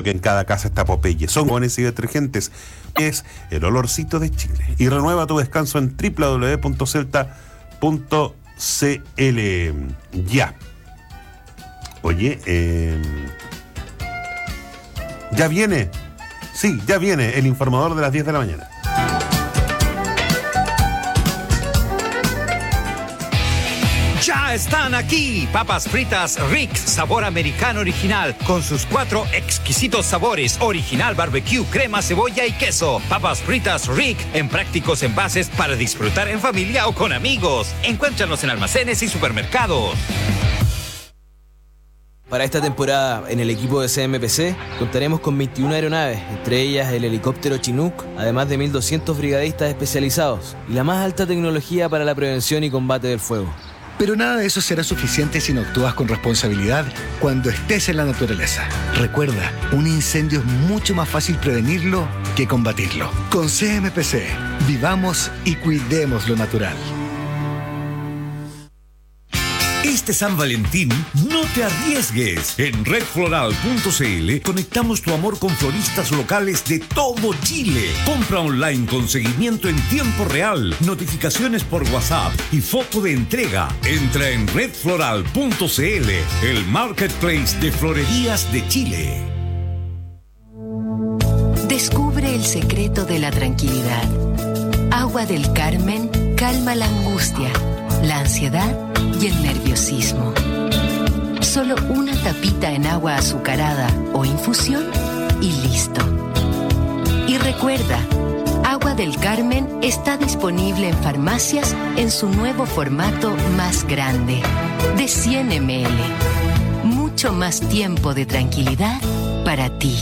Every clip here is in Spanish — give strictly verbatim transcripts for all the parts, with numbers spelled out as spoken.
que en cada casa está Popeye. Son jabones y detergentes. Es el olorcito de Chile. Y renueva tu descanso en doble u doble u doble u punto celta punto c l. Ya. Oye, eh, ya viene. Sí, ya viene el informador de las diez de la mañana. Ya están aquí, papas fritas Rick, sabor americano original, con sus cuatro exquisitos sabores, original barbecue, crema, cebolla y queso. Papas fritas Rick, en prácticos envases para disfrutar en familia o con amigos. Encuéntranos en almacenes y supermercados. Para esta temporada, en el equipo de C M P C, contaremos con veintiuna aeronaves, entre ellas el helicóptero Chinook, además de mil doscientos brigadistas especializados y la más alta tecnología para la prevención y combate del fuego. Pero nada de eso será suficiente si no actúas con responsabilidad cuando estés en la naturaleza. Recuerda, un incendio es mucho más fácil prevenirlo que combatirlo. Con C M P C, vivamos y cuidemos lo natural. Este San Valentín, no te arriesgues. En red floral punto c l conectamos tu amor con floristas locales de todo Chile. Compra online con seguimiento en tiempo real, notificaciones por WhatsApp y foto de entrega. Entra en red floral punto c l, el marketplace de florerías de Chile. Descubre el secreto de la tranquilidad. Agua del Carmen calma la angustia, la ansiedad y el nerviosismo. Solo una tapita en agua azucarada o infusión y listo. Y recuerda, Agua del Carmen está disponible en farmacias en su nuevo formato más grande, de cien mililitros. Mucho más tiempo de tranquilidad para ti.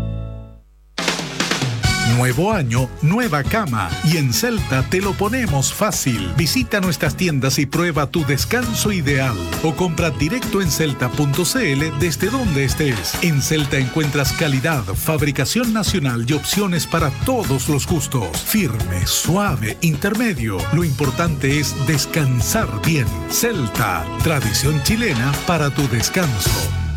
Nuevo año, nueva cama. Y en Celta te lo ponemos fácil. Visita nuestras tiendas y prueba tu descanso ideal. O compra directo en celta punto c l desde donde estés. En Celta encuentras calidad, fabricación nacional y opciones para todos los gustos. Firme, suave, intermedio. Lo importante es descansar bien. Celta, tradición chilena para tu descanso.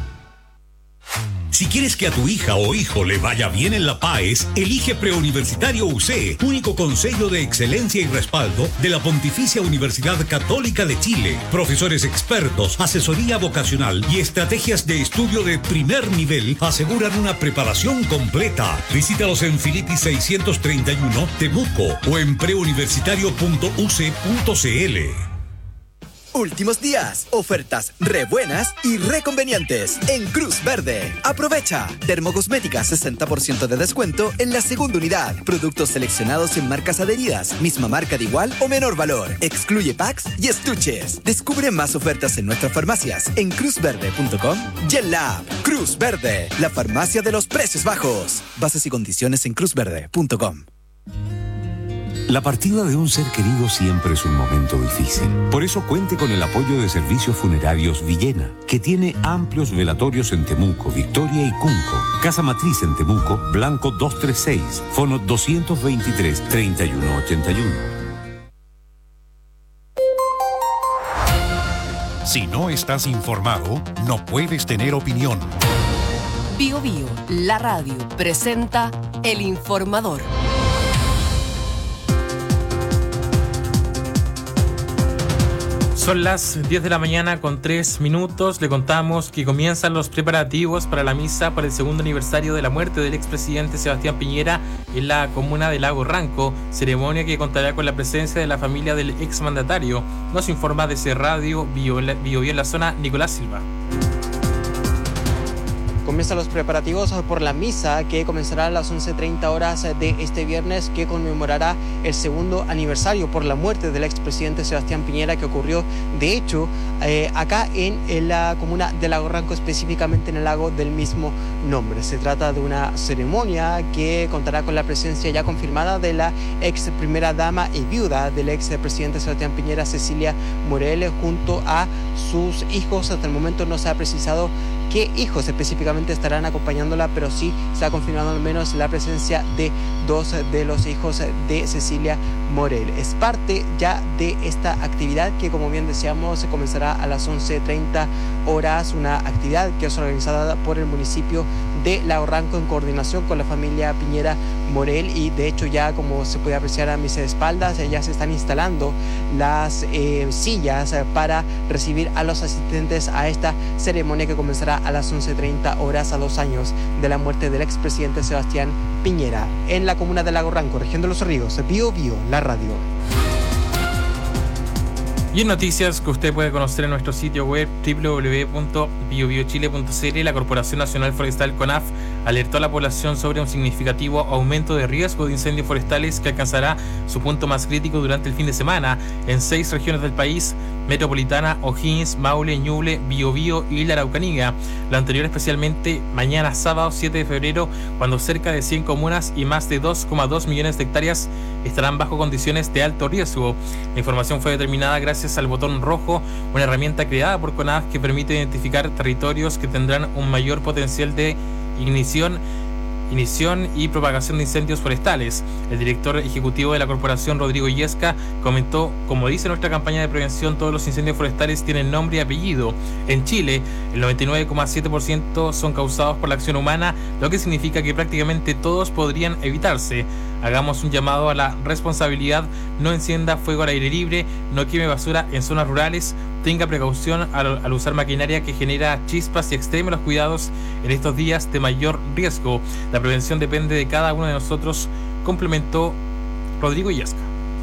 Si quieres que a tu hija o hijo le vaya bien en la P A E S, elige Preuniversitario U C, único consejo de excelencia y respaldo de la Pontificia Universidad Católica de Chile. Profesores expertos, asesoría vocacional y estrategias de estudio de primer nivel aseguran una preparación completa. Visítalos en Filippi seiscientos treinta y uno, Temuco, o en preuniversitario punto u c punto c l. Últimos días, ofertas re buenas y re convenientes en Cruz Verde. Aprovecha. Dermocosmética sesenta por ciento de descuento en la segunda unidad. Productos seleccionados en marcas adheridas, misma marca de igual o menor valor. Excluye packs y estuches. Descubre más ofertas en nuestras farmacias en cruz verde punto com y en la app. Cruz Verde, la farmacia de los precios bajos. Bases y condiciones en cruz verde punto com. La partida de un ser querido siempre es un momento difícil. Por eso cuente con el apoyo de Servicios Funerarios Villena, que tiene amplios velatorios en Temuco, Victoria y Cunco. Casa Matriz en Temuco, Blanco doscientos treinta y seis, fono doscientos veintitrés, treinta y uno ochenta y uno. Si no estás informado, no puedes tener opinión. Bio Bio, la radio, presenta El Informador. Son las diez de la mañana con tres minutos. Le contamos que comienzan los preparativos para la misa por el segundo aniversario de la muerte del expresidente Sebastián Piñera en la comuna de Lago Ranco, ceremonia que contará con la presencia de la familia del exmandatario. Nos informa desde Radio Bio Bio en la zona Nicolás Silva. Comienzan los preparativos por la misa que comenzará a las once treinta horas de este viernes, que conmemorará el segundo aniversario por la muerte del expresidente Sebastián Piñera, que ocurrió de hecho eh, acá en, en la comuna de Lago Ranco, específicamente en el lago del mismo nombre. Se trata de una ceremonia que contará con la presencia ya confirmada de la ex primera dama y viuda del ex presidente Sebastián Piñera, Cecilia Morel, junto a sus hijos. Hasta el momento no se ha precisado qué hijos específicamente estarán acompañándola, pero sí se ha confirmado al menos la presencia de dos de los hijos de Cecilia Morel. Es parte ya de esta actividad que, como bien decíamos, se comenzará a las once treinta horas, una actividad que es organizada por el municipio de Lago Ranco en coordinación con la familia Piñera Morel, y de hecho ya, como se puede apreciar a mis espaldas, ya se están instalando las eh, sillas para recibir a los asistentes a esta ceremonia que comenzará a las once treinta horas, a dos años de la muerte del expresidente Sebastián Piñera, en la comuna de Lago Ranco, región de Los Ríos. Bio Bio, la radio. Y en noticias que usted puede conocer en nuestro sitio web doble u doble u doble u punto bio bio chile punto c l, la Corporación Nacional Forestal CONAF alertó a la población sobre un significativo aumento de riesgo de incendios forestales que alcanzará su punto más crítico durante el fin de semana en seis regiones del país: Metropolitana, O'Higgins, Maule, Ñuble, Biobío y la Araucanía. Lo anterior especialmente mañana sábado siete de febrero, cuando cerca de cien comunas y más de dos coma dos millones de hectáreas estarán bajo condiciones de alto riesgo. La información fue determinada gracias al botón rojo, una herramienta creada por CONAF que permite identificar territorios que tendrán un mayor potencial de ignición Inición y propagación de incendios forestales. El director ejecutivo de la corporación, Rodrigo Illesca, comentó: como dice nuestra campaña de prevención, todos los incendios forestales tienen nombre y apellido. En Chile, el noventa y nueve coma siete por ciento son causados por la acción humana, lo que significa que prácticamente todos podrían evitarse. Hagamos un llamado a la responsabilidad: no encienda fuego al aire libre, no queme basura en zonas rurales, tenga precaución al, al usar maquinaria que genera chispas y extreme los cuidados en estos días de mayor riesgo. La prevención depende de cada uno de nosotros, complementó Rodrigo Illesca.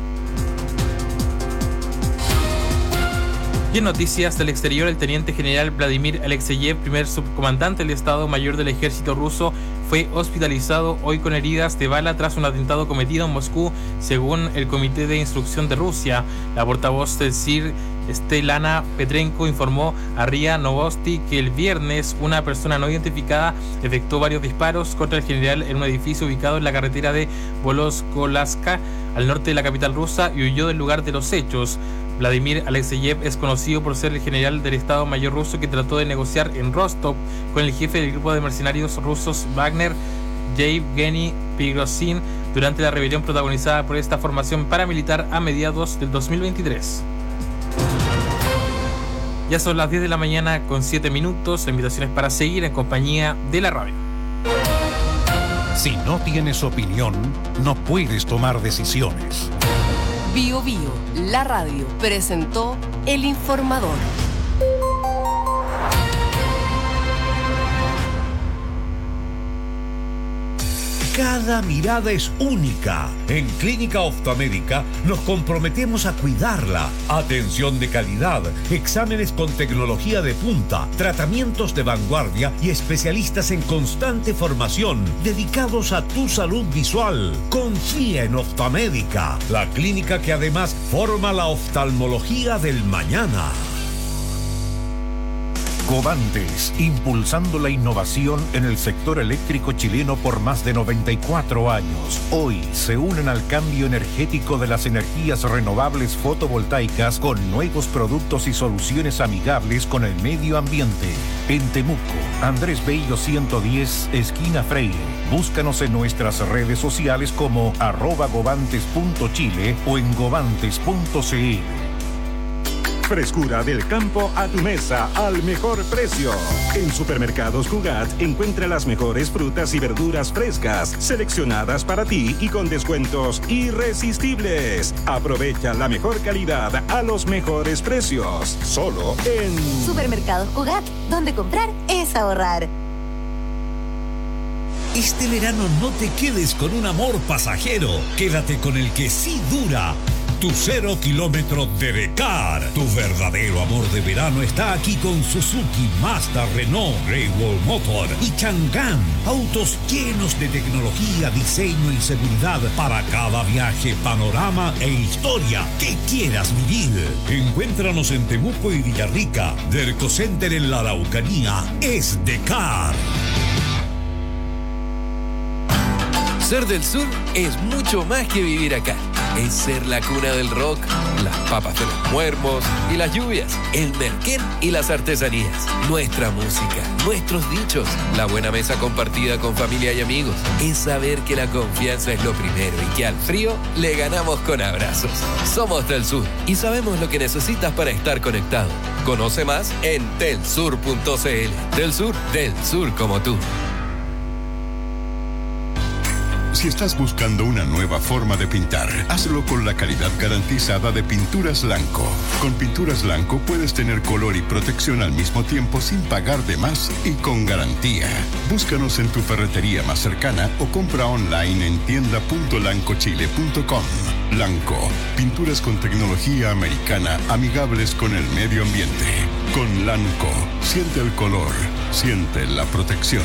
Y en noticias del exterior, el teniente general Vladimir Alexeyev, primer subcomandante del Estado Mayor del Ejército ruso, fue hospitalizado hoy con heridas de bala tras un atentado cometido en Moscú, según el Comité de Instrucción de Rusia. La portavoz del S I R, Stelana Petrenko, informó a R I A Novosti que el viernes una persona no identificada efectuó varios disparos contra el general en un edificio ubicado en la carretera de Voloskolazka, al norte de la capital rusa, y huyó del lugar de los hechos. Vladimir Alexeyev es conocido por ser el general del Estado Mayor ruso que trató de negociar en Rostov con el jefe del grupo de mercenarios rusos Wagner, Yevgeny Prigozhin, durante la rebelión protagonizada por esta formación paramilitar a mediados del dos mil veintitrés. Ya son las diez de la mañana con siete minutos. La invitación es para seguir en compañía de la radio. Si no tienes opinión, no puedes tomar decisiones. Bio Bio, la radio, presentó El Informador. Cada mirada es única. En Clínica Oftalmédica nos comprometemos a cuidarla. Atención de calidad, exámenes con tecnología de punta, tratamientos de vanguardia y especialistas en constante formación dedicados a tu salud visual. Confía en Oftalmédica, la clínica que además forma la oftalmología del mañana. Covantes, impulsando la innovación en el sector eléctrico chileno por más de noventa y cuatro años. Hoy se unen al cambio energético de las energías renovables fotovoltaicas con nuevos productos y soluciones amigables con el medio ambiente. En Temuco, Andrés Bello ciento diez, esquina Freire. Búscanos en nuestras redes sociales como arroba govantes punto chile o en govantes punto c l. Frescura del campo a tu mesa al mejor precio. En Supermercados Cugat encuentra las mejores frutas y verduras frescas, seleccionadas para ti y con descuentos irresistibles. Aprovecha la mejor calidad a los mejores precios. Solo en Supermercados Cugat, donde comprar es ahorrar. Este verano no te quedes con un amor pasajero. Quédate con el que sí dura. Tu cero kilómetro de Decar. Tu verdadero amor de verano está aquí con Suzuki, Mazda, Renault, Great Wall Motor y Chang'an. Autos llenos de tecnología, diseño y seguridad para cada viaje, panorama e historia que quieras vivir. Encuéntranos en Temuco y Villarrica. Derco Center en la Araucanía es Decar. Ser del Sur es mucho más que vivir acá. es ser la cuna del rock, las papas de los muermos y las lluvias, el merquén y las artesanías, nuestra música, nuestros dichos, la buena mesa compartida con familia y amigos. Es saber que la confianza es lo primero y que al frío le ganamos con abrazos. Somos del Sur y sabemos lo que necesitas para estar conectado. Conoce más en telsur punto cl. Del Sur, del Sur como tú. Si estás buscando una nueva forma de pintar, hazlo con la calidad garantizada de Pinturas Lanco. Con Pinturas Lanco puedes tener color y protección al mismo tiempo sin pagar de más y con garantía. Búscanos en tu ferretería más cercana o compra online en tienda punto lancochile punto com. Lanco, pinturas con tecnología americana amigables con el medio ambiente. Con Lanco, siente el color, siente la protección.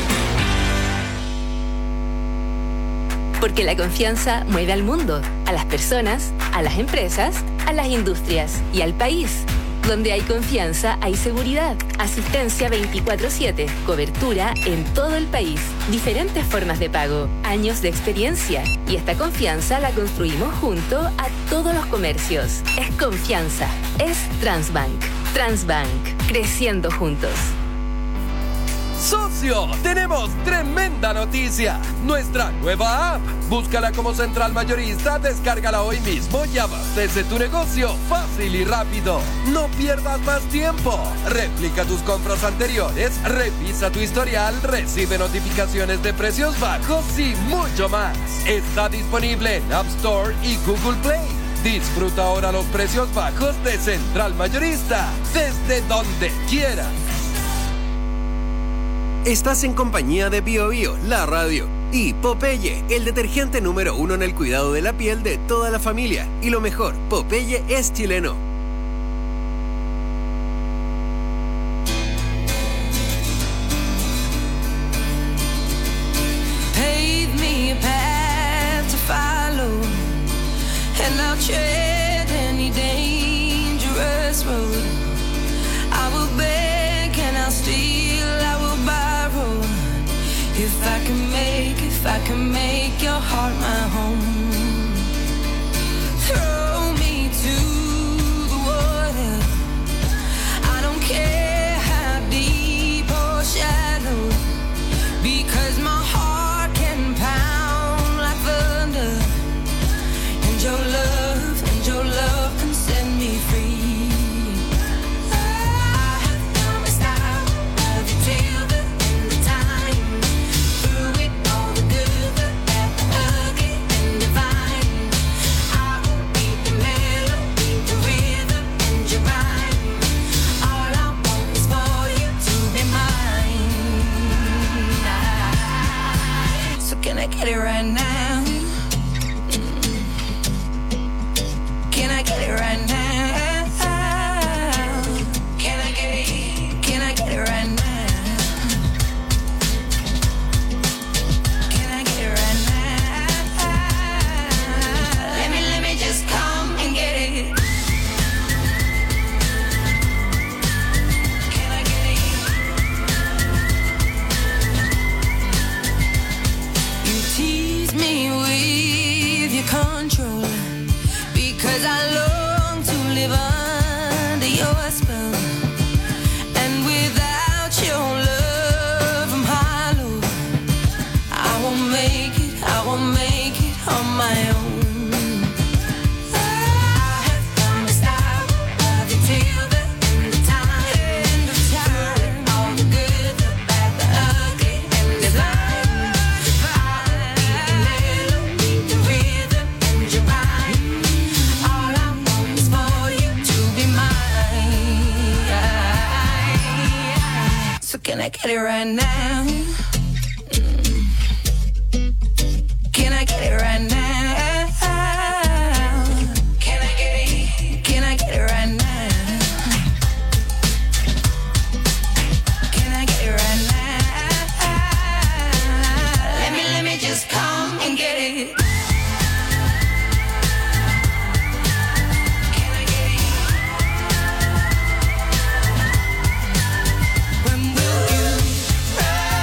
Porque la confianza mueve al mundo, a las personas, a las empresas, a las industrias y al país. Donde hay confianza, hay seguridad. Asistencia veinticuatro siete, cobertura en todo el país, diferentes formas de pago, años de experiencia. Y esta confianza la construimos junto a todos los comercios. Es confianza, es Transbank. Transbank, creciendo juntos. ¡Socio! ¡Tenemos tremenda noticia! Nuestra nueva app. Búscala como Central Mayorista, descárgala hoy mismo y abastece tu negocio fácil y rápido. No pierdas más tiempo. Replica tus compras anteriores, revisa tu historial, recibe notificaciones de precios bajos y mucho más. Está disponible en App Store y Google Play. Disfruta ahora los precios bajos de Central Mayorista, desde donde quieras. Estás en compañía de Bio Bio, la radio, y Popeye, el detergente número uno en el cuidado de la piel de toda la familia. Y lo mejor, Popeye es chileno. Pave me a path to follow, and I'll tread any dangerous road. I will beg and I'll steal, I will borrow. If I can make, if I can make your heart my home. Throw me to the water, I don't care how deep or shallow, because my heart can pound like thunder, and your love, and your love can set me free. Can I get it right now? Can I get it right now? Can I get it? Can I get it right now? Can I get it right now? Let me, let me just come and get it. Can I get it? You tease me with your control, because I long to live under your spell, and without your love I'm hollow. I won't make it, I won't make it on my own. I have come to stop, love you till the end of time, end of time. All the good, the bad, the ugly, and the blind. The melody, the rhythm, and your rhyme. All I want is for you to be mine. So can I get it right now? Mm. Can I get it right now? Can I get it? Can I get it right now? Can I get it right now? Let me, let me just come and get it. Can I get it? When will you rise?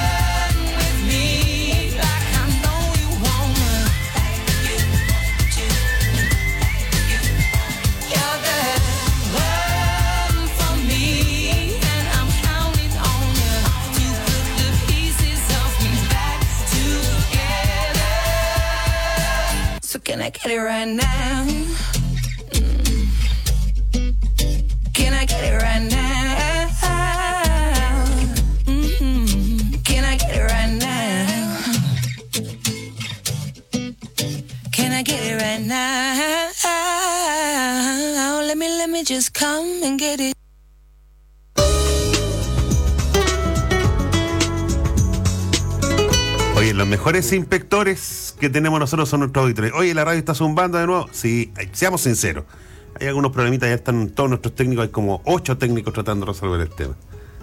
Can I get it right now? Mm. Can I get it right now? Mm-hmm. Can I get it right now? Can I get it right now? Let me, let me just come and get it. Oye, los mejores inspectores que tenemos nosotros son nuestros auditores. Oye, ¿la radio está zumbando de nuevo? Sí, seamos sinceros. Hay algunos problemitas, ya están todos nuestros técnicos, hay como ocho técnicos tratando de resolver el tema.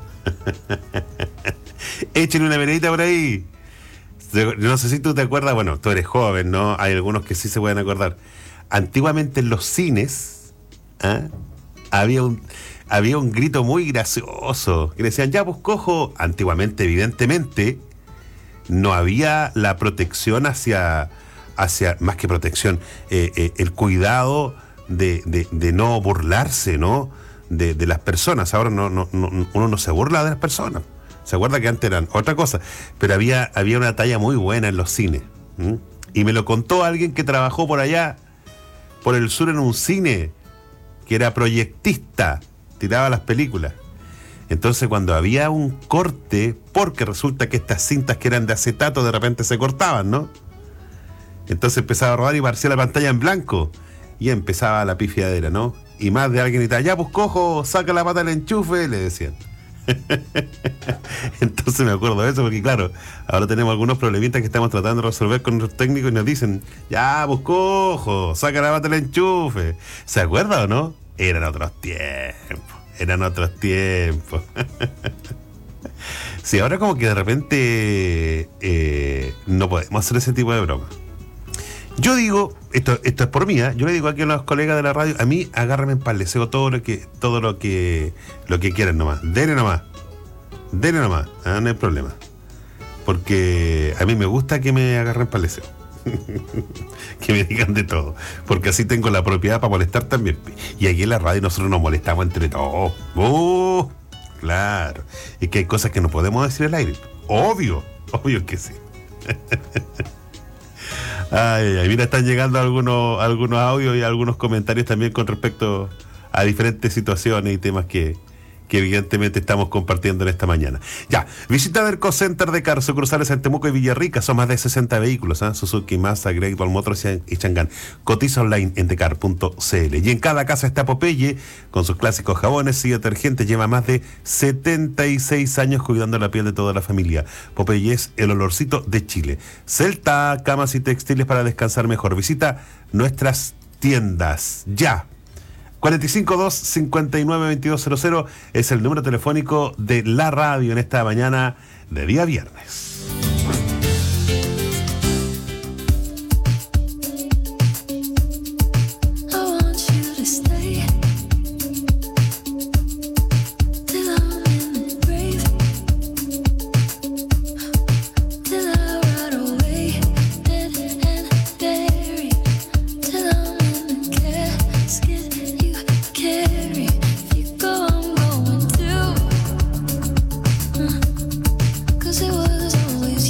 Échenle una veredita por ahí. Yo no sé si tú te acuerdas, bueno, tú eres joven, ¿no? Hay algunos que sí se pueden acordar. Antiguamente en los cines, ¿eh? había un había un grito muy gracioso, que decían, ya pues cojo. Antiguamente, evidentemente, no había la protección hacia, hacia más que protección, eh, eh, el cuidado de, de, de no burlarse, ¿no? De, de las personas. Ahora no, no, no, uno no se burla de las personas. Se acuerda que antes eran otra cosa, pero había, había una talla muy buena en los cines. ¿Mm? Y me lo contó alguien que trabajó por allá, por el sur, en un cine, que era proyectista, tiraba las películas. Entonces cuando había un corte, porque resulta que estas cintas que eran de acetato de repente se cortaban, ¿no? Entonces empezaba a rodar y parecía la pantalla en blanco. Y empezaba la pifiadera, ¿no? Y más de alguien gritaba, ya pues cojo, saca la pata del enchufe, le decían. Entonces me acuerdo de eso, porque claro, ahora tenemos algunos problemitas que estamos tratando de resolver con nuestros técnicos y nos dicen, ya pues cojo, saca la pata del enchufe. ¿Se acuerda o no? Eran otros tiempos, eran otros tiempos. Sí, ahora como que de repente eh, no podemos hacer ese tipo de broma. Yo digo, esto, esto es por mí, ¿eh? Yo le digo aquí a los colegas de la radio, a mí agárrame en pal, deseo todo lo que, todo lo que, lo que quieran nomás. Denle nomás. Denle nomás, ¿eh? No hay problema. Porque a mí me gusta que me agarren pal deseo. Que me digan de todo. Porque así tengo la propiedad para molestar también. Y aquí en la radio nosotros nos molestamos entre todos. ¡Oh! Claro. Y que hay cosas que no podemos decir al aire. Obvio, obvio que sí. Ay, ay, mira, están llegando algunos, algunos audios y algunos comentarios también con respecto a diferentes situaciones y temas que, que evidentemente estamos compartiendo en esta mañana. Ya, visita del Ecocenter de Car, sucursales en Temuco y Villarrica, son más de sesenta vehículos, ¿eh? Suzuki, Mazda, Great Wall Motors y Chang'an. Cotiza online en decar punto cl. Y en cada casa está Popeye, con sus clásicos jabones y detergentes, lleva más de setenta y seis años cuidando la piel de toda la familia. Popeye es el olorcito de Chile. Celta, camas y textiles para descansar mejor. Visita nuestras tiendas, ya. cuatro cinco dos, cinco nueve, dos dos cero cero es el número telefónico de la radio en esta mañana de día viernes. Cause it was always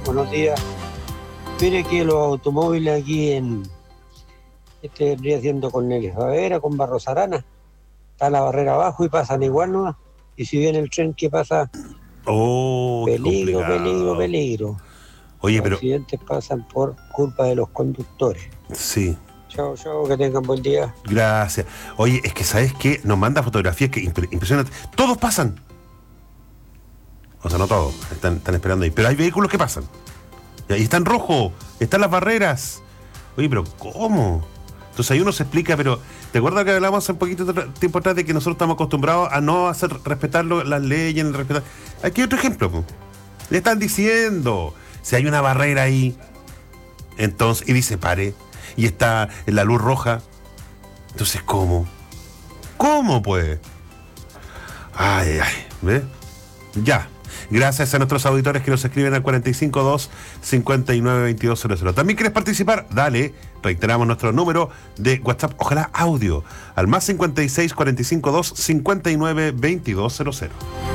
buenos días. Mire que los automóviles aquí en este vendría siendo con Nelly Favera, con Barros Arana, está la barrera abajo y pasan igual nomás. Y si viene el tren, ¿qué pasa? Oh, qué peligro, complicado. peligro, peligro. Oye, Los pero accidentes pasan por culpa de los conductores. sí. Chao, chao, que tengan buen día. Gracias. Oye, es que ¿sabes qué? Nos manda fotografías que impre- impresionantes. Todos pasan. O sea, no todos. Están, están esperando ahí. Pero hay vehículos que pasan. Y ahí está en rojo. Están las barreras. Oye, pero ¿cómo? Entonces ahí uno se explica, pero ¿te acuerdas que hablamos hace un poquito de tiempo atrás de que nosotros estamos acostumbrados a no hacer respetar lo- las leyes, en respetar? Aquí hay otro ejemplo. Po. Le están diciendo, si hay una barrera ahí, entonces, y dice pare, y está en la luz roja, entonces ¿cómo? ¿Cómo pues? Ay, ay, ¿ves? Ya. Gracias a nuestros auditores que nos escriben al cuatro cinco dos, cinco nueve, veintidós cero cero. ¿También quieres participar? Dale. Reiteramos nuestro número de WhatsApp, ojalá audio, al más cincuenta y seis, cuarenta y cinco dos, cincuenta y nueve, veintidós cero cero.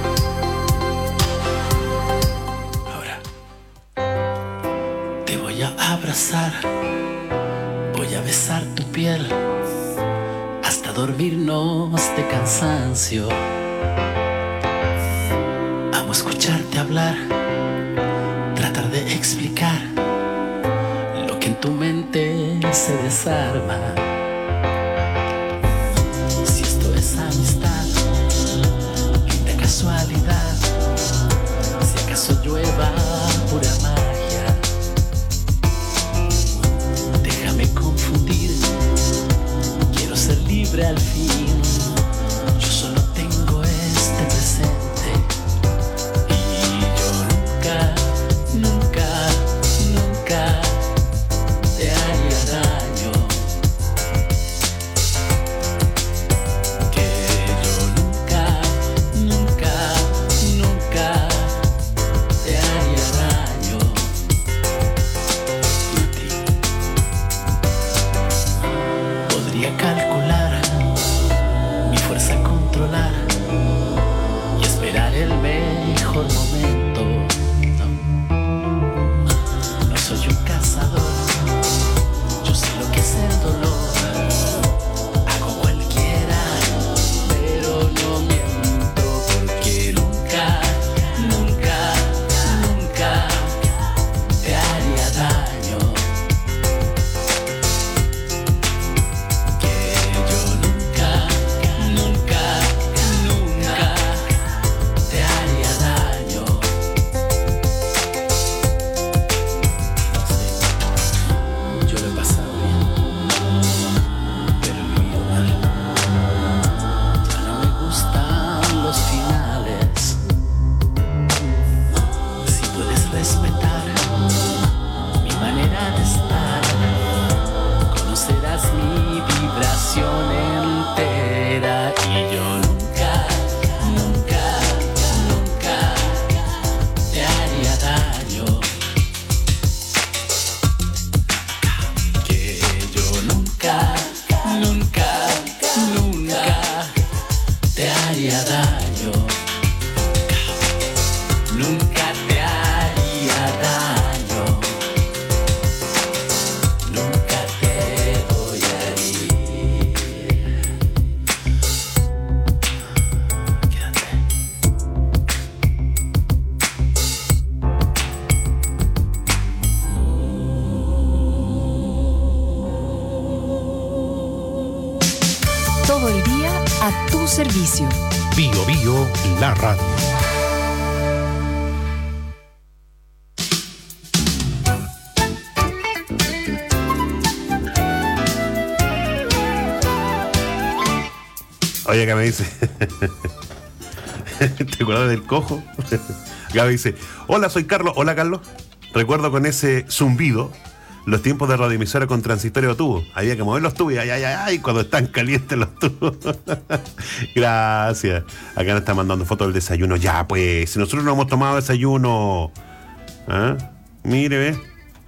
Te voy a abrazar, voy a besar tu piel, hasta dormirnos de cansancio. Amo escucharte hablar, tratar de explicar lo que en tu mente se desarma. Si esto es amistad, linda casualidad, si acaso llueva pura magia, déjame confundir, quiero ser libre al fin, yo solo tengo este presente y yo nunca, nunca, nunca te haría daño, que yo nunca, nunca, nunca te haría daño a ti. Podría calcular mi fuerza, controlar y esperar el mejor momento. No, no soy un cazador, yo sé lo que es el dolor. Hago cualquiera, pero no miento, porque nunca, nunca, nunca te haría daño. Que yo nunca, nunca, nunca te haría daño. Sí, yo lo he pasado bien, pero he vivido mal. Ya no me gustan los finales. Si puedes respetar mi manera de estar, conocerás mi vibración entera y yo nunca, nunca, nunca te haría daño. Que yo nunca, nunca, nunca te haría daño. Nunca te haría daño. Nunca te voy a herir. Quédate. Todo el día a tu servicio. Bio Bio, la radio. Oye, acá me dice. ¿Te acuerdas del cojo? Acá me dice: hola, soy Carlos. Hola, Carlos. Recuerdo con ese zumbido los tiempos de radioemisora con transitorio de tubo. Había que mover los tubos y ay, ay, ay, ay, cuando están calientes los tubos. Gracias. Acá nos está mandando fotos del desayuno. Ya, pues, si nosotros no hemos tomado desayuno. ¿Ah? Mire, ve.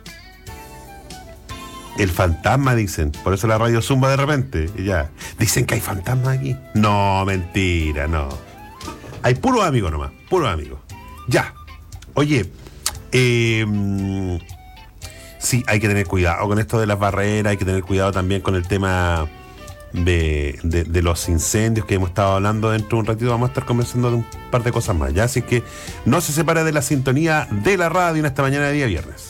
El fantasma, dicen. Por eso la radio zumba de repente. Y ya. Dicen que hay fantasmas aquí. No, mentira, no. Hay puros amigos nomás. Puros amigos. Ya. Oye, Eh, sí, hay que tener cuidado con esto de las barreras, hay que tener cuidado también con el tema de, de, de los incendios que hemos estado hablando. Dentro de un ratito vamos a estar conversando de un par de cosas más, ¿ya? Así que no se separe de la sintonía de la radio en esta mañana de día viernes.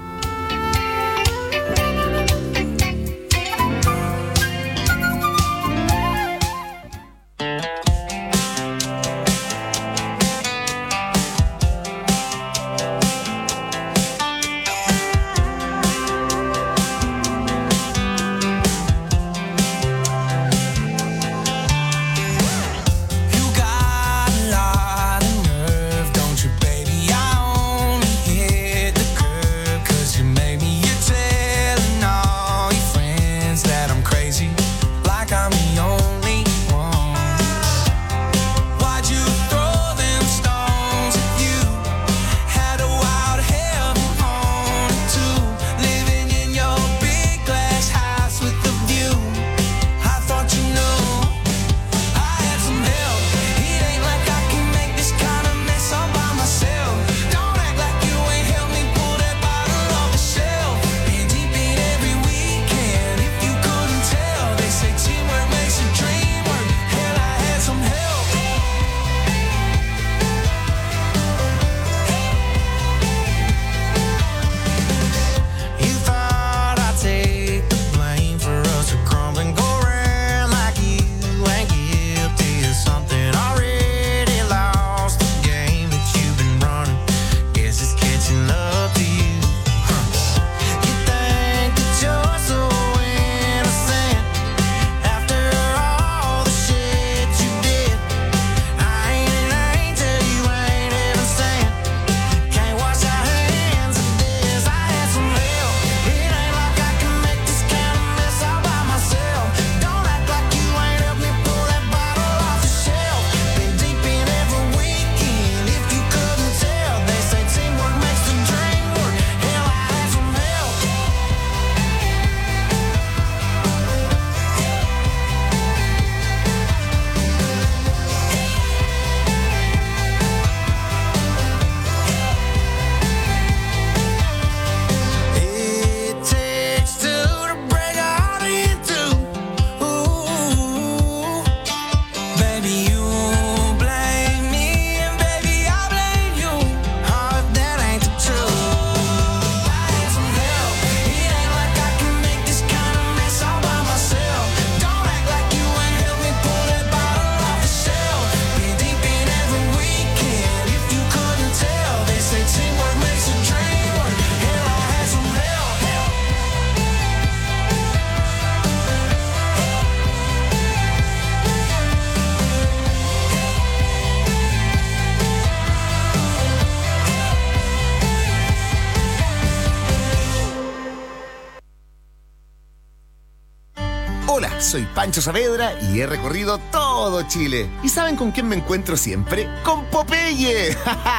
Hola, soy Pancho Saavedra y he recorrido todo Chile. ¿Y saben con quién me encuentro siempre? ¡Con Popeye!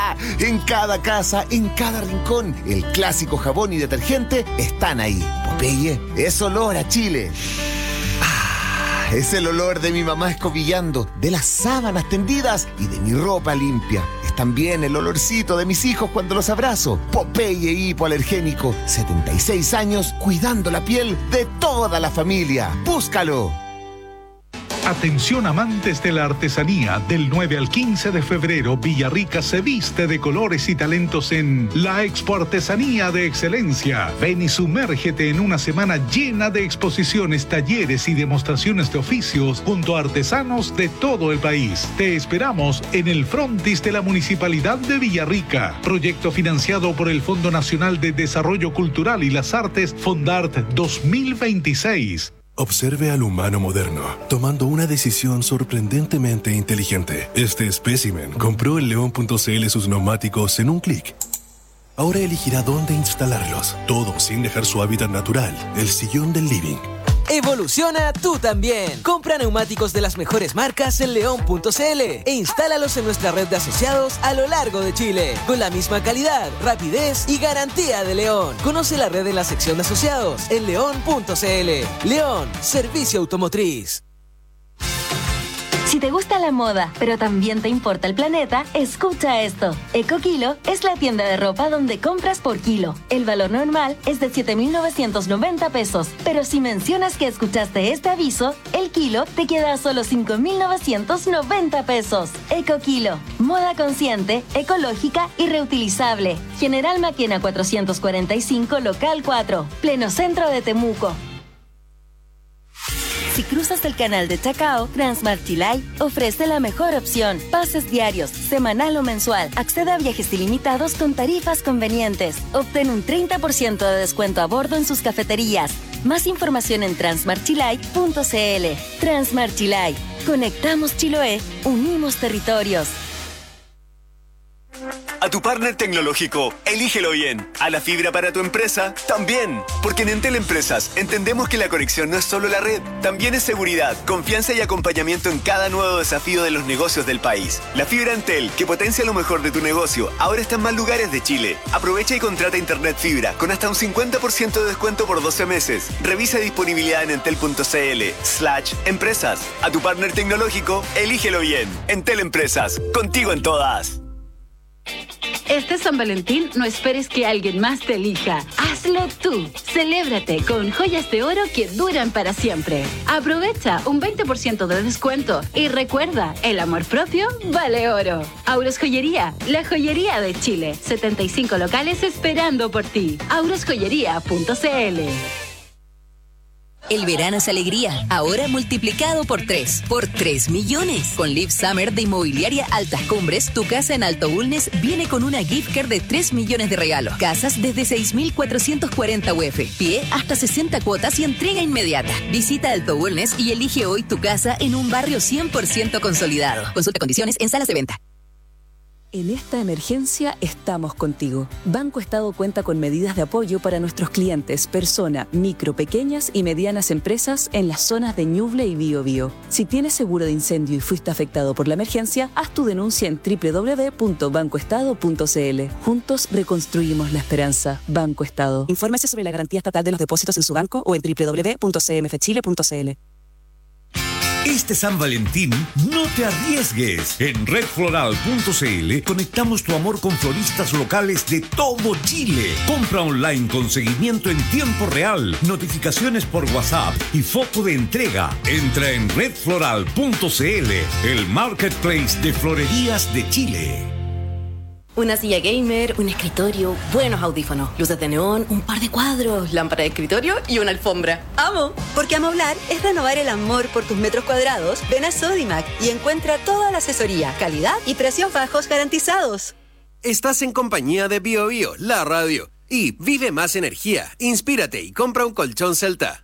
En cada casa, en cada rincón, el clásico jabón y detergente están ahí. Popeye es olor a Chile. Ah, es el olor de mi mamá escobillando, de las sábanas tendidas y de mi ropa limpia. Es también el olorcito de mis hijos cuando los abrazo. Popeye hipoalergénico, setenta y seis años, cuidando la piel de toda la familia. ¡Búscalo! Atención amantes de la artesanía, del nueve al quince de febrero, Villarrica se viste de colores y talentos en la Expo Artesanía de Excelencia. Ven y sumérgete en una semana llena de exposiciones, talleres y demostraciones de oficios junto a artesanos de todo el país. Te esperamos en el frontis de la Municipalidad de Villarrica. Proyecto financiado por el Fondo Nacional de Desarrollo Cultural y las Artes, Fondart dos mil veintiséis. Observe al humano moderno, tomando una decisión sorprendentemente inteligente. Este espécimen compró en león punto c l sus neumáticos en un clic. Ahora elegirá dónde instalarlos, todo sin dejar su hábitat natural, el sillón del living. Evoluciona tú también. Compra neumáticos de las mejores marcas en león punto c l e instálalos en nuestra red de asociados a lo largo de Chile, con la misma calidad, rapidez y garantía de León. Conoce la red en la sección de asociados en león punto c l. León, servicio automotriz. Si Si te gusta la moda, pero también te importa el planeta, escucha esto. EcoKilo es la tienda de ropa donde compras por kilo. El valor normal es de siete mil novecientos noventa pesos, pero si mencionas que escuchaste este aviso, el kilo te queda a solo cinco mil novecientos noventa pesos. EcoKilo, moda consciente, ecológica y reutilizable. General Maquena cuatrocientos cuarenta y cinco, local cuatro, pleno centro de Temuco. Si cruzas el canal de Chacao, Transmart Chilay ofrece la mejor opción. Pases diarios, semanal o mensual. Accede a viajes ilimitados con tarifas convenientes. Obtén un treinta por ciento de descuento a bordo en sus cafeterías. Más información en transmart chilay punto c l. Transmart Chilay. Conectamos Chiloé, unimos territorios. A tu partner tecnológico, elígelo bien. A la fibra para tu empresa, también. Porque en Entel Empresas entendemos que la conexión no es solo la red, también es seguridad, confianza y acompañamiento en cada nuevo desafío de los negocios del país. La fibra Entel, que potencia lo mejor de tu negocio, ahora está en más lugares de Chile. Aprovecha y contrata internet fibra con hasta un cincuenta por ciento de descuento por doce meses. Revisa disponibilidad en entel.cl slash empresas. A tu partner tecnológico, elígelo bien. Entel Empresas, contigo en todas. Este San Valentín no esperes que alguien más te elija. Hazlo tú. Celébrate con joyas de oro que duran para siempre. Aprovecha un veinte por ciento de descuento y recuerda, el amor propio vale oro. Auros Joyería, la joyería de Chile. setenta y cinco locales esperando por ti. auros joyería punto c l. El verano es alegría, ahora multiplicado por tres, por tres millones. Con Live Summer de Inmobiliaria Altas Cumbres, tu casa en Alto Bulnes viene con una gift card de tres millones de regalos. Casas desde seis mil cuatrocientos cuarenta U F, pie hasta sesenta cuotas y entrega inmediata. Visita Alto Bulnes y elige hoy tu casa en un barrio cien por ciento consolidado. Consulta condiciones en salas de venta. En esta emergencia estamos contigo. Banco Estado cuenta con medidas de apoyo para nuestros clientes, persona, micro, pequeñas y medianas empresas en las zonas de Ñuble y Bío Bío. Si tienes seguro de incendio y fuiste afectado por la emergencia, haz tu denuncia en doble u doble u doble u punto banco estado punto c l. Juntos reconstruimos la esperanza. Banco Estado. Infórmese sobre la garantía estatal de los depósitos en su banco o en doble u doble u doble u punto c m f chile punto c l. Este San Valentín, no te arriesgues. En red floral punto c l conectamos tu amor con floristas locales de todo Chile. Compra online con seguimiento en tiempo real, notificaciones por WhatsApp y foto de entrega. Entra en red floral punto c l, el marketplace de florerías de Chile. Una silla gamer, un escritorio, buenos audífonos, luces de neón, un par de cuadros, lámpara de escritorio y una alfombra. ¡Amo! Porque amoblar es renovar el amor por tus metros cuadrados. Ven a Sodimac y encuentra toda la asesoría, calidad y precios bajos garantizados. Estás en compañía de Bio Bio, la radio. Y vive más energía, inspírate y compra un colchón Celta.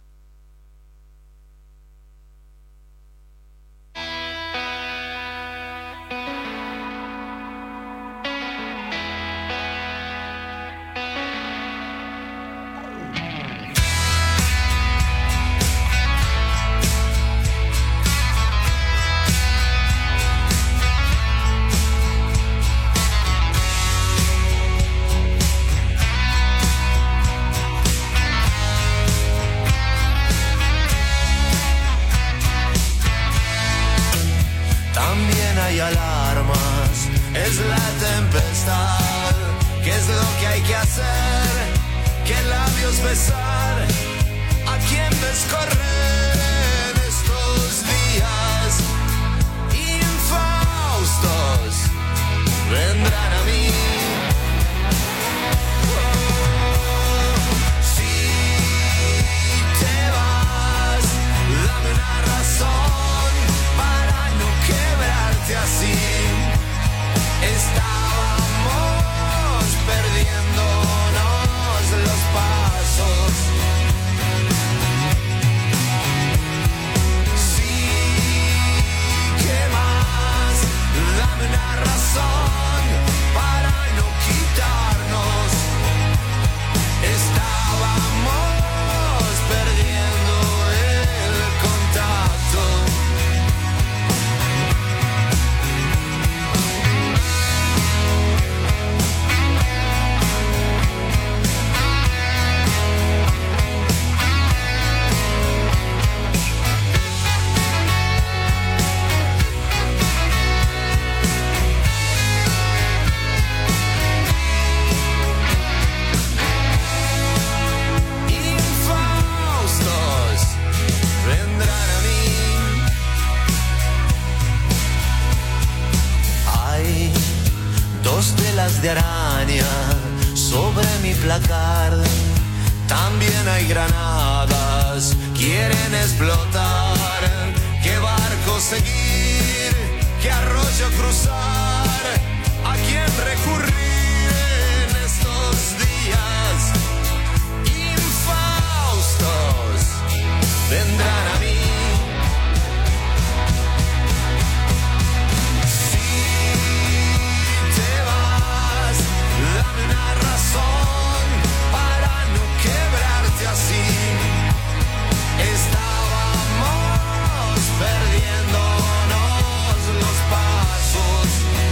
Es la tempestad, ¿qué es lo que hay que hacer? ¿Qué labios besar? ¿A quién ves correr en estos días? Infaustos vendrán a mí. Oh, si te vas, dame una razón para no quebrarte así. Estábamos perdiéndonos los pasos. Sí, ¿qué más? Dame una razón para no quitarnos. Estábamos perdiendo el contacto. telas de araña sobre mi placar. También hay granadas, quieren explotar. ¿Qué barco seguir? ¿Qué arroyo cruzar? ¿A quién recurrir en estos días? Infaustos vendrán a mí. Así estábamos perdiéndonos los pasos.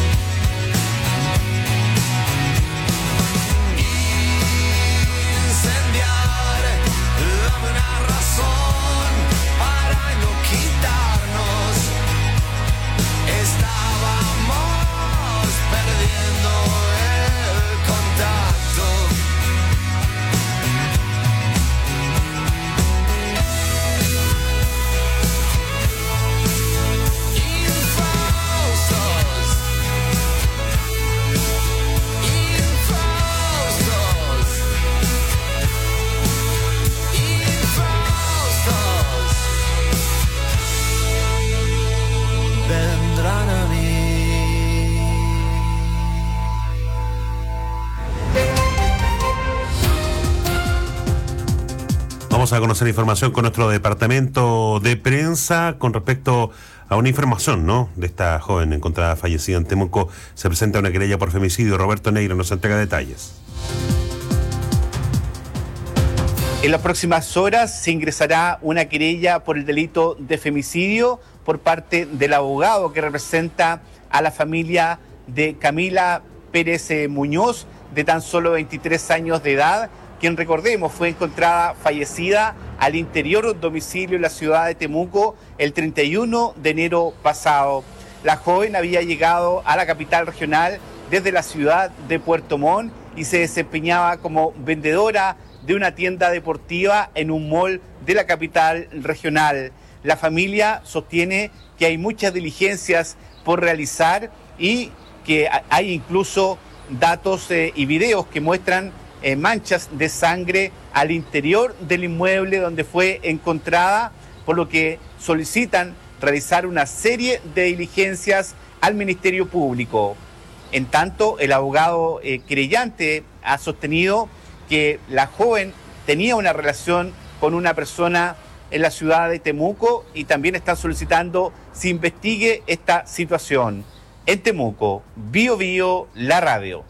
Incendiar, dame una razón para no quitarnos. Estábamos perdiendo el contacto. Vendrán a mí. Vamos a conocer información con nuestro departamento de prensa con respecto a una información, ¿no? De esta joven encontrada fallecida en Temuco. Se presenta una querella por femicidio. Roberto Neira nos entrega detalles. En las próximas horas se ingresará una querella por el delito de femicidio por parte del abogado que representa a la familia de Camila Pérez Muñoz, de tan solo veintitrés años de edad, quien, recordemos, fue encontrada fallecida al interior del domicilio en la ciudad de Temuco el treinta y uno de enero pasado. La joven había llegado a la capital regional desde la ciudad de Puerto Montt y se desempeñaba como vendedora de una tienda deportiva en un mall de la capital regional. La familia sostiene que hay muchas diligencias por realizar y que hay incluso datos eh, y videos que muestran eh, manchas de sangre al interior del inmueble donde fue encontrada, por lo que solicitan realizar una serie de diligencias al Ministerio Público. En tanto, el abogado eh, querellante ha sostenido que la joven tenía una relación con una persona en la ciudad de Temuco y también están solicitando se investigue esta situación. En Temuco, Bio Bio, la radio.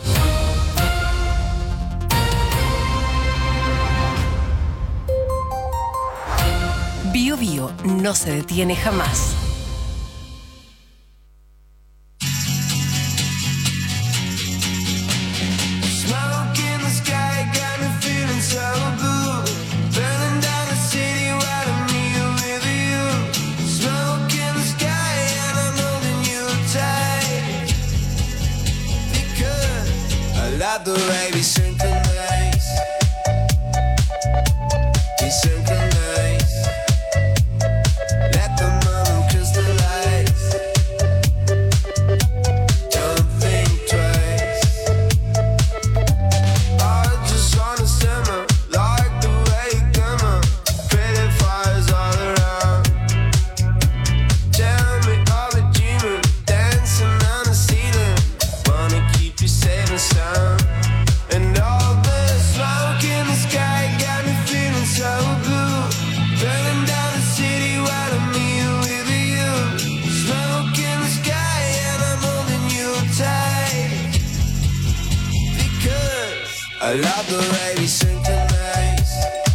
Bio Bio no se detiene jamás. Let the baby synchronize, be synchronize. Let the moment crystallize. Don't think twice. I just wanna simmer like the way you glimmer. Pretty fires all around. Tell me I'll be dreaming, dancing on the ceiling. Wanna keep you safe and sound. And all the smoke in the sky got me feeling so blue. Burning down the city while I'm here with you. Smoke in the sky and I'm holding you tight. Because I love the way we synchronize.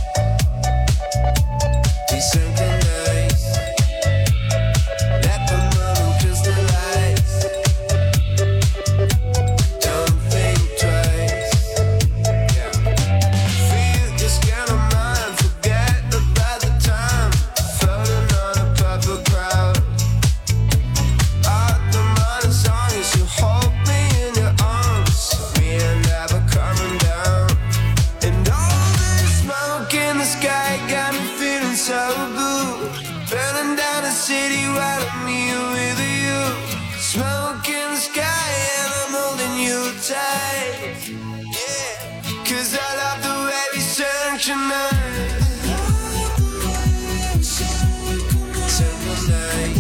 We synchronize. Let the moment crystallize. Don't think twice. Feel this kind of mind, forget about the time. Floating on a purple cloud. Out the mind as long as you hold me in your arms. Me and never coming down. And all such a night. Simple night.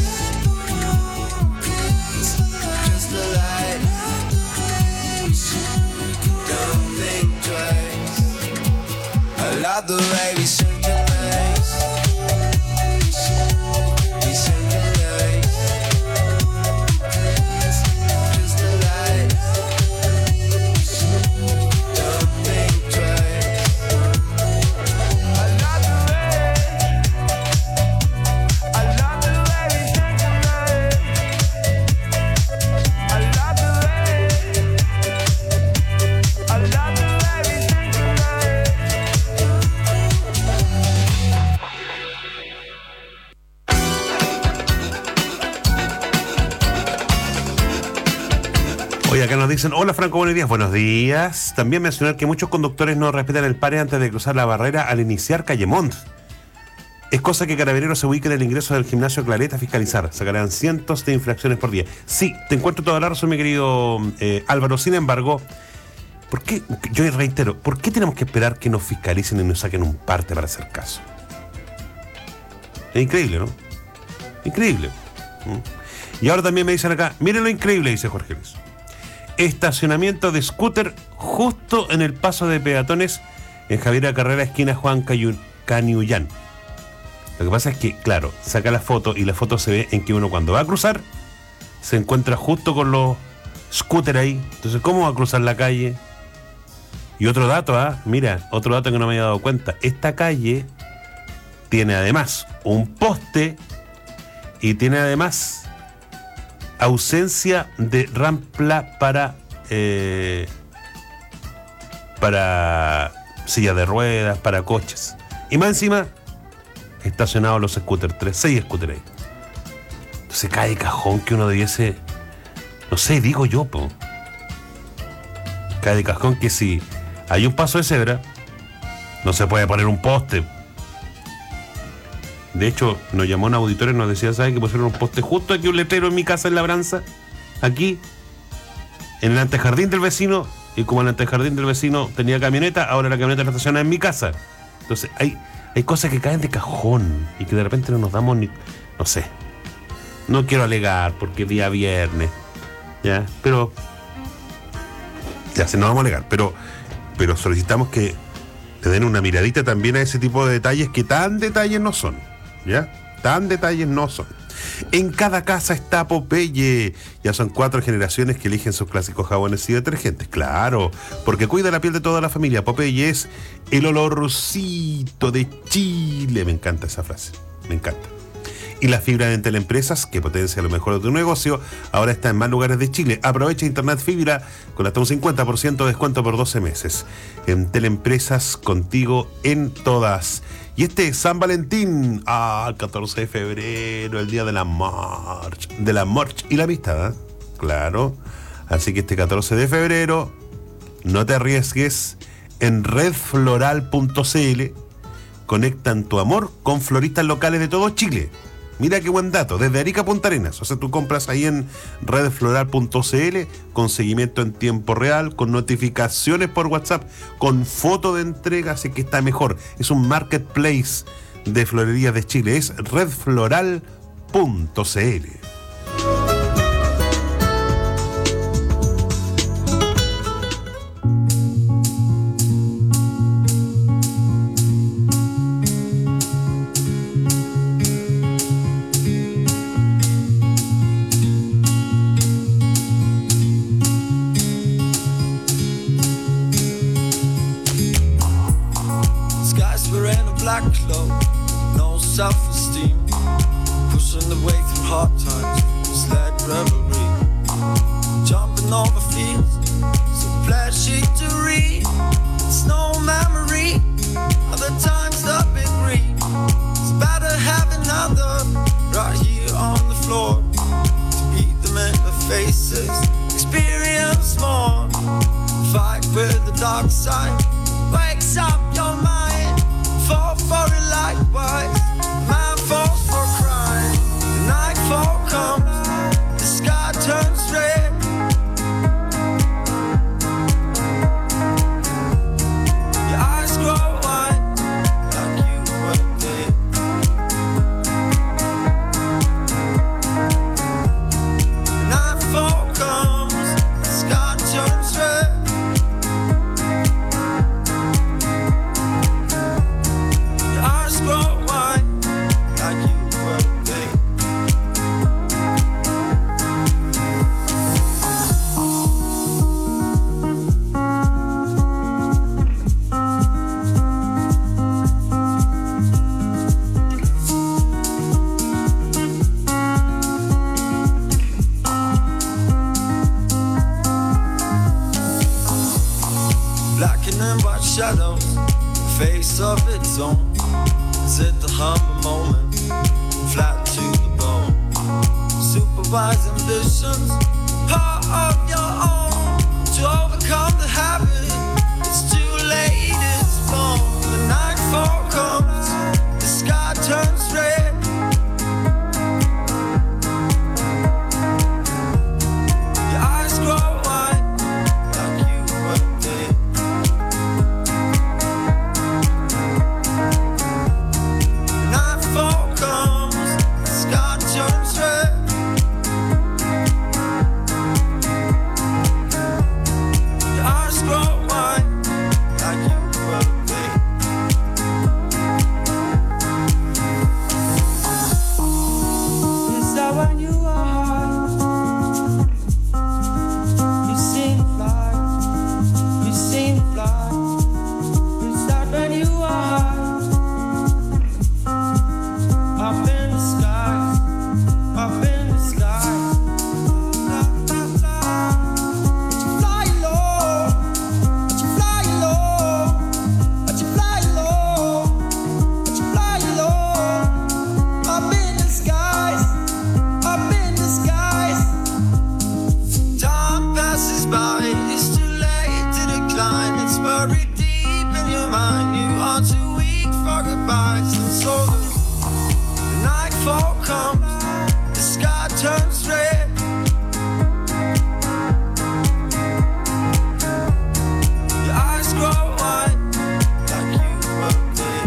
Just the light. Don't think twice. I love the way we synchronize. We synchronize. Just the light. Don't think twice. I love the way. I love the way we synchronize. I love the way. I love the way we synchronize. Oye, acá nos dicen, hola Franco, buenos días. Buenos días. También mencionar que muchos conductores no respetan el pare antes de cruzar la barrera al iniciar Calle Montt. Es cosa que Carabineros se ubique en el ingreso del gimnasio Clareta a fiscalizar. Sacarán cientos de infracciones por día. Sí, te encuentro toda la razón, mi querido eh, Álvaro. Sin embargo, ¿por qué? Yo reitero, ¿por qué tenemos que esperar que nos fiscalicen y nos saquen un parte para hacer caso? Es increíble, ¿no? Increíble. ¿Mm? Y ahora también me dicen acá, miren lo increíble, dice Jorge Luis. Estacionamiento de scooter justo en el paso de peatones en Javiera Carrera, esquina Juan Cayu- Caniullán. Lo que pasa es que, claro, saca la foto y la foto se ve en que uno cuando va a cruzar se encuentra justo con los scooters ahí. Entonces, ¿cómo va a cruzar la calle? Y otro dato, ¿ah? Mira, otro dato que no me había dado cuenta. Esta calle tiene además un poste y tiene además ausencia de rampa para eh, para sillas de ruedas, para coches. Y más encima, estacionados los scooters, tres, seis scooters ahí. Entonces cae de cajón que uno debiese, no sé, digo yo, po. Cae de cajón que si hay un paso de cebra, no se puede poner un poste. De hecho, nos llamó un auditorio y nos decía, ¿sabes? Que pusieron un poste justo aquí, un letrero en mi casa en Labranza, aquí, en el antejardín del vecino, y como el antejardín del vecino tenía camioneta, ahora la camioneta la estaciona en mi casa. Entonces, hay, hay cosas que caen de cajón y que de repente no nos damos ni... No sé. No quiero alegar porque es día viernes, ¿ya? Pero... Ya, se nos vamos a alegar, pero, pero solicitamos que le den una miradita también a ese tipo de detalles que tan detalles no son. ¿Ya? Tan detalles no son. En cada casa está Popeye. Ya son cuatro generaciones que eligen sus clásicos jabones y detergentes. Claro, porque cuida la piel de toda la familia. Popeye es el olorcito de Chile. Me encanta esa frase. Me encanta. Y la fibra de Teleempresas, que potencia lo mejor de tu negocio, ahora está en más lugares de Chile. Aprovecha Internet Fibra con hasta un cincuenta por ciento de descuento por doce meses. En Teleempresas, contigo en todas. Y este San Valentín, ah, catorce de febrero, el día de la march, de la march y la amistad, ¿eh? Claro. Así que este catorce de febrero, no te arriesgues. En red floral punto c l conectan tu amor con floristas locales de todo Chile. Mira qué buen dato, desde Arica a Punta Arenas. O sea, tú compras ahí en red floral punto c l con seguimiento en tiempo real, con notificaciones por WhatsApp, con foto de entrega, así que está mejor. Es un marketplace de florerías de Chile. Es red floral punto c l. black cloak, no self-esteem, pushing the way through hard times, misled revelry, jumping over fields, so flashy to read, it's no memory of the times up in green. It's better have another right here on the floor to beat them in the faces, experience more, fight with the dark side, wakes up your mind. Fall for it likewise. Man falls for crime. The nightfall comes. The sky turns red. Your eyes grow wide. shadows, a face of its own. Is it the humble moment, flat to the bone? Supervise ambitions, part of your own. To overcome the habit, it's too late, it's flown. The nightfall comes, the sky turns red. Your eyes grow wide, like you were dead. The nightfall comes, the sky turns red. Your eyes grow wide, like you were dead. Is that when you are high? You seem to fly, you seem to fly. Is that when you are high? Up in the sky, up in the sky. Fly low, but you fly low, but you fly low, but you fly low. Up in the skies, up in the skies. Time passes by, it's too late to decline. It's buried deep in your mind. You are too weak for goodbyes. And so the, the nightfall comes, the sky turns red. Your eyes grow wide, like you were dead.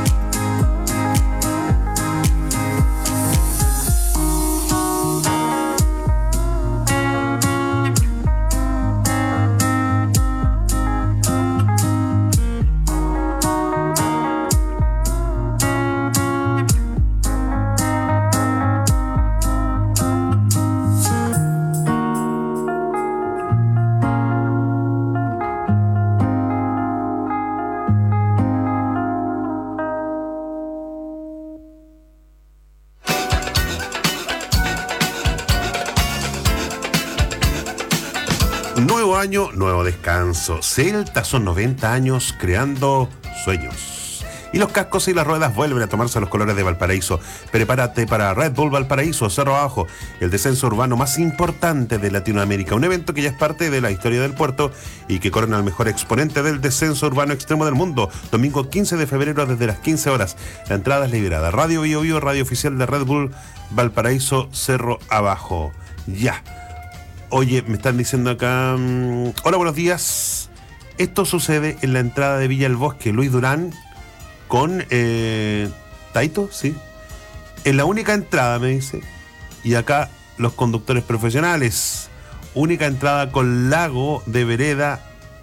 Nuevo año, nuevo descanso. Celta son noventa años creando sueños. Y los cascos y las ruedas vuelven a tomarse los colores de Valparaíso. Prepárate para Red Bull Valparaíso, Cerro Abajo, el descenso urbano más importante de Latinoamérica. Un evento que ya es parte de la historia del puerto y que corona al mejor exponente del descenso urbano extremo del mundo. Domingo quince de febrero desde las quince horas. La entrada es liberada. Radio Bio Bio, radio oficial de Red Bull Valparaíso, Cerro Abajo. Ya. Oye, me están diciendo acá... mmm, hola, buenos días. Esto sucede en la entrada de Villa El Bosque. Luis Durán con... Eh, Taito, sí. En la única entrada, me dice. Y acá los conductores profesionales. Única entrada con lago de vereda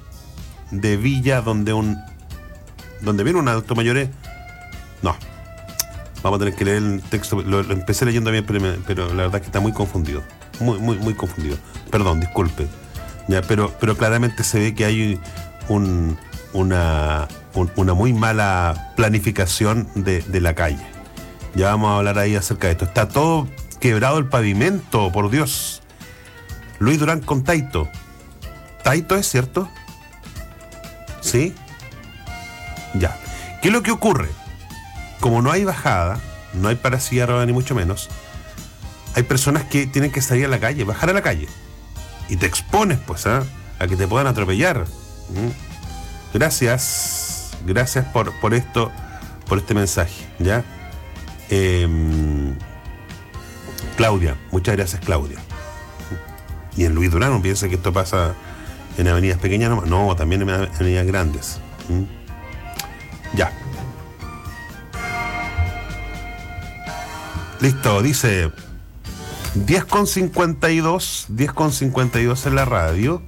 de Villa donde un... Donde viene un adulto mayor. No. Vamos a tener que leer el texto. Lo, lo empecé leyendo bien, pero, me, pero la verdad es que está muy confundido. Muy, muy, muy confundido. Perdón, disculpe. Ya, pero, pero claramente se ve que hay un, una, un, una muy mala planificación de, de la calle. Ya vamos a hablar ahí acerca de esto. Está todo quebrado el pavimento, por Dios. Luis Durán con Taito. ¿Taito es cierto? ¿Sí? Ya. ¿Qué es lo que ocurre? Como no hay bajada, no hay para silla de ruedas ni mucho menos, hay personas que tienen que salir a la calle, bajar a la calle. Y te expones, pues, ¿eh? a que te puedan atropellar. ¿Mm? Gracias. Gracias por, por esto, por este mensaje, ¿ya? Eh, Claudia, muchas gracias, Claudia. Y en Luis Durán, no piensa que esto pasa en avenidas pequeñas nomás. No, también en avenidas grandes. ¿Mm? Ya. Listo, dice... diez con cincuenta y dos, diez con cincuenta y dos en la radio.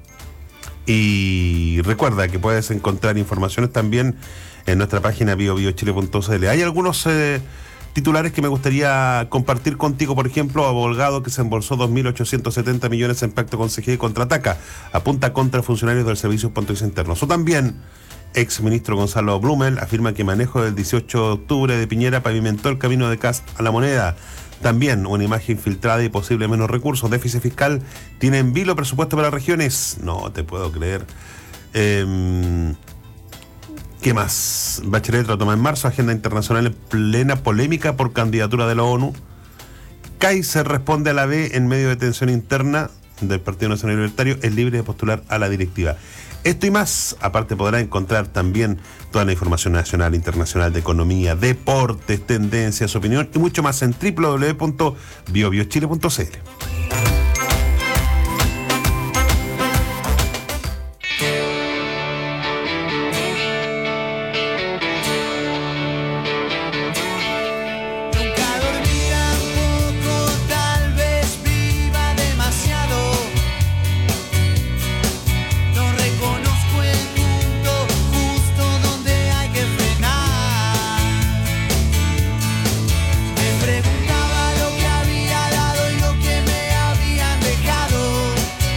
Y recuerda que puedes encontrar informaciones también en nuestra página bio bio chile punto c l. Hay algunos eh, titulares que me gustaría compartir contigo. Por ejemplo, abogado que se embolsó dos mil ochocientos setenta millones en pacto con C G I contraataca, apunta contra funcionarios del Servicio Pontos Internos. O también, ex ministro Gonzalo Blumel afirma que manejo del dieciocho de octubre de Piñera pavimentó el camino de Kast a La Moneda. También una imagen filtrada y posible menos recursos. Déficit fiscal tiene en vilo presupuesto para regiones. No te puedo creer. Eh, ¿Qué más? Bachelet retoma en marzo, agenda internacional en plena polémica por candidatura de la ONU. Kaiser responde a la B en medio de tensión interna del Partido Nacional Libertario, es libre de postular a la directiva. Esto y más, aparte podrá encontrar también toda la información nacional, internacional, de economía, deportes, tendencias, opinión y mucho más en doble u doble u doble u punto bio bio chile punto c l. Preguntaba lo que había dado y lo que me habían dejado.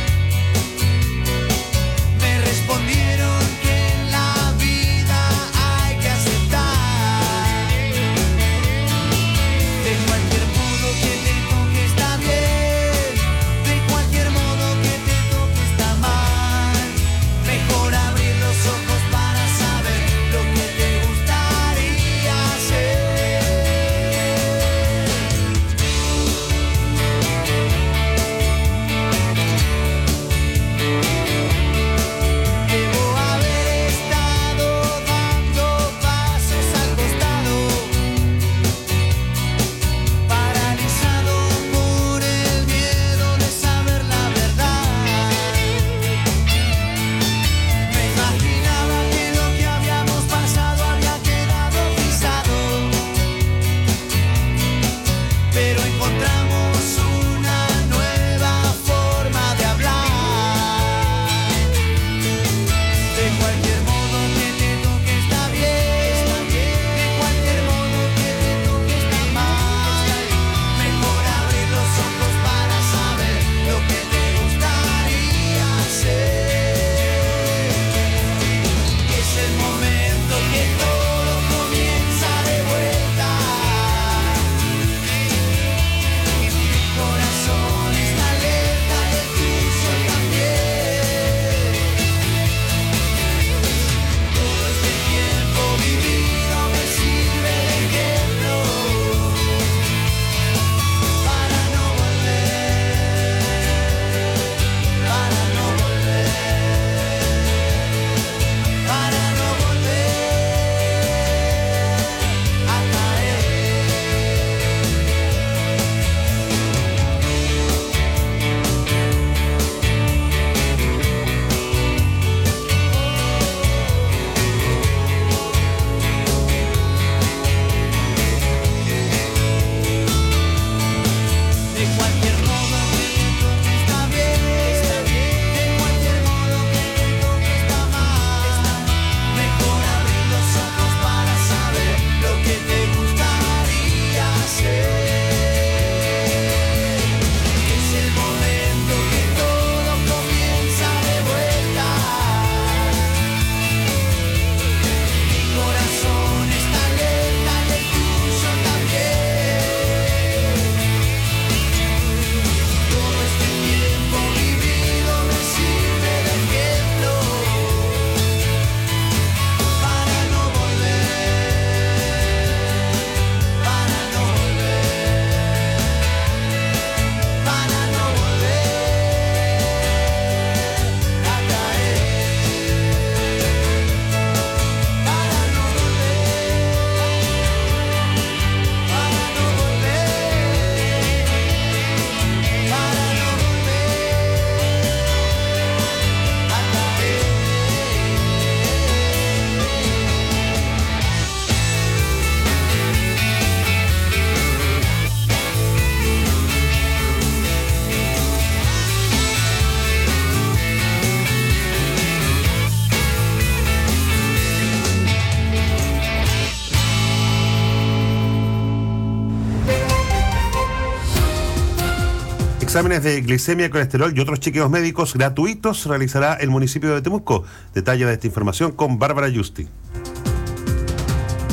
Exámenes de glicemia, colesterol y otros chequeos médicos gratuitos realizará el municipio de Temuco. Detalle de esta información con Bárbara Justi. Este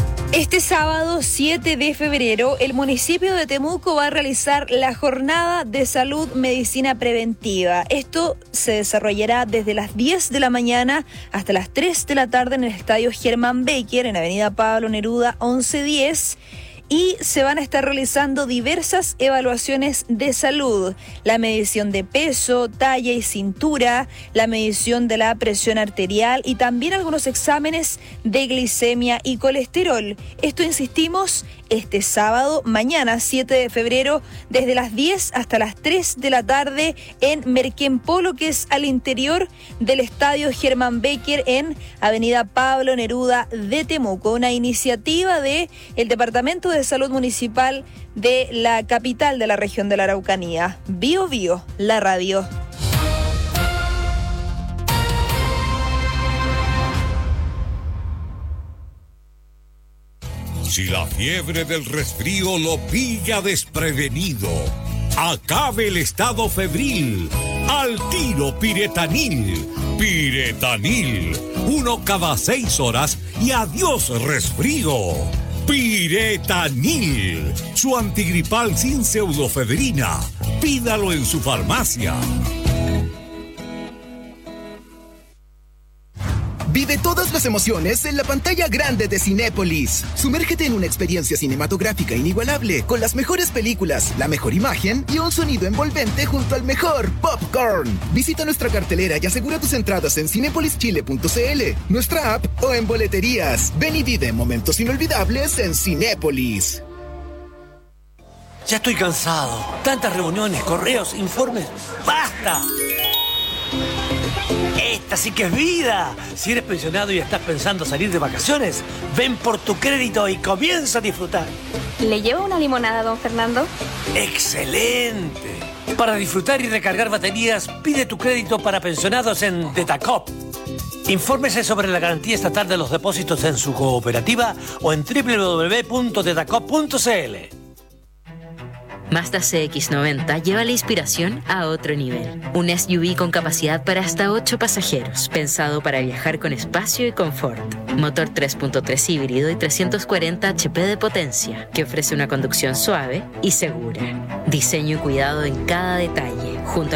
Este sábado siete de febrero, el municipio de Temuco va a realizar la Jornada de Salud Medicina Preventiva. Esto se desarrollará desde las diez de la mañana hasta las tres de la tarde en el Estadio Germán Becker, en Avenida Pablo Neruda once diez. Y se van a estar realizando diversas evaluaciones de salud. La medición de peso, talla y cintura, la medición de la presión arterial y también algunos exámenes de glicemia y colesterol. Esto, insistimos, este sábado, mañana siete de febrero, desde las diez hasta las tres de la tarde en Merquén Polo, que es al interior del Estadio Germán Becker en Avenida Pablo Neruda de Temuco. Una iniciativa del Departamento de Salud Municipal de la capital de la región de la Araucanía. Bio Bio, la radio. Si la fiebre del resfrío lo pilla desprevenido, acabe el estado febril. Al tiro Piretanil. Piretanil. Uno cada seis horas y adiós resfrío. Piretanil. Su antigripal sin pseudofedrina. Pídalo en su farmacia. Vive todas las emociones en la pantalla grande de Cinépolis. Sumérgete en una experiencia cinematográfica inigualable, con las mejores películas, la mejor imagen y un sonido envolvente junto al mejor popcorn. Visita nuestra cartelera y asegura tus entradas en cinepolis chile punto c l, nuestra app o en boleterías. Ven y vive momentos inolvidables en Cinépolis. Ya estoy cansado. Tantas reuniones, correos, informes. ¡Basta! Esta sí que es vida. Si eres pensionado y estás pensando salir de vacaciones, ven por tu crédito y comienza a disfrutar. ¿Le llevo una limonada, don Fernando? ¡Excelente! Para disfrutar y recargar baterías, pide tu crédito para pensionados en Detacop. Infórmese sobre la garantía estatal de los depósitos en su cooperativa o en doble u doble u doble u punto detacop punto c l. Mazda C X noventa lleva la inspiración a otro nivel. Un S U V con capacidad para hasta ocho pasajeros, pensado para viajar con espacio y confort. Motor tres punto tres híbrido y trescientos cuarenta H P de potencia, que ofrece una conducción suave y segura. Diseño y cuidado en cada detalle, junto a